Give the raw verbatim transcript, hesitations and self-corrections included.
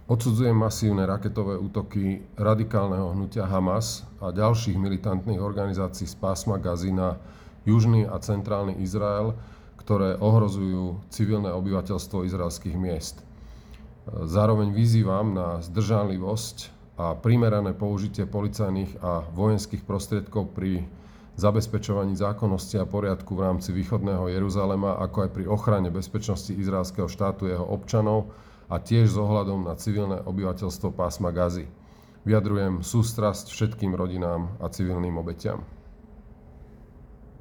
Odsudzujem masívne raketové útoky radikálneho hnutia Hamas a ďalších militantných organizácií z pásma Gazy na južný a centrálny Izrael, ktoré ohrozujú civilné obyvateľstvo izraelských miest. Zároveň vyzývam na zdržanlivosť a primerané použitie policajných a vojenských prostriedkov pri zabezpečovaní zákonnosti a poriadku v rámci východného Jeruzalema, ako aj pri ochrane bezpečnosti izraelského štátu jeho občanov a tiež s ohľadom na civilné obyvateľstvo pásma Gazy. Vyjadrujem sústrasť všetkým rodinám a civilným obetiam.